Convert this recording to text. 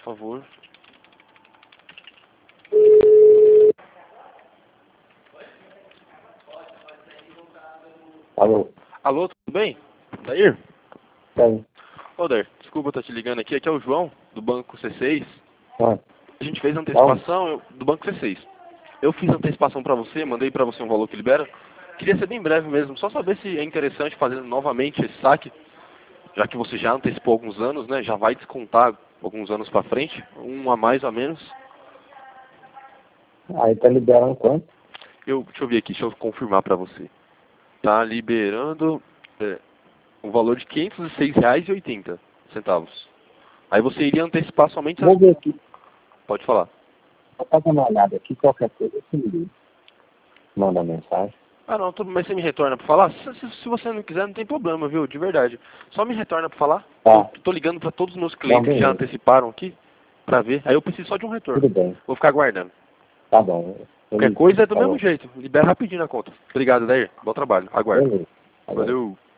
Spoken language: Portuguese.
favor. Alô? Alô, tudo bem? Dair? Tem. Ô, Dair, desculpa estar te ligando aqui. Aqui é o João, do Banco C6. Ah, A gente fez antecipação do Banco C6. Eu fiz antecipação pra você, mandei pra você um valor que libera. Queria ser bem breve mesmo, só saber se é interessante fazer novamente esse saque, já que você já antecipou alguns anos, né? Já vai descontar alguns anos pra frente, um a mais ou a menos. aí tá liberando quanto? Deixa eu ver aqui, deixa eu confirmar pra você. Tá liberando o valor de R$ 506,80. Aí você iria antecipar somente Vou as... ver aqui. Pode falar. Vou dar uma olhada aqui, qualquer coisa você me liga. Manda mensagem. Ah não, mas você me retorna pra falar? Se você não quiser, não tem problema, viu? De verdade. Só me retorna pra falar. Tá. Eu tô ligando pra todos os meus Não, clientes que já beleza. anteciparam aqui, pra ver. Aí eu preciso só de um retorno. Tudo bem. Vou ficar aguardando. Tá bom. Qualquer coisa é do mesmo Falou. jeito. Libera rapidinho na conta. Obrigado, Dair. Bom trabalho. Aguardo. Beleza. Falou. Valeu.